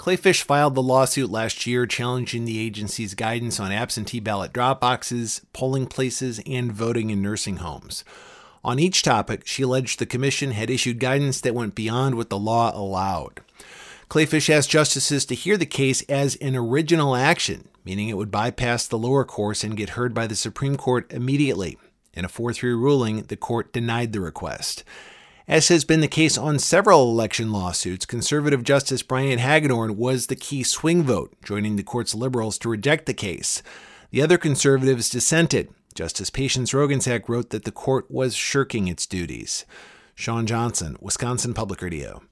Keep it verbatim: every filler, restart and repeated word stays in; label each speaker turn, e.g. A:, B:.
A: Clayfish filed the lawsuit last year challenging the agency's guidance on absentee ballot drop boxes, polling places, and voting in nursing homes. On each topic, she alleged the commission had issued guidance that went beyond what the law allowed. Clayfish asked justices to hear the case as an original action, meaning it would bypass the lower courts and get heard by the Supreme Court immediately. In a four three ruling, the court denied the request. As has been the case on several election lawsuits, conservative Justice Brian Hagedorn was the key swing vote, joining the court's liberals to reject the case. The other conservatives dissented. Justice Patience Roggensack wrote that the court was shirking its duties. Sean Johnson, Wisconsin Public Radio.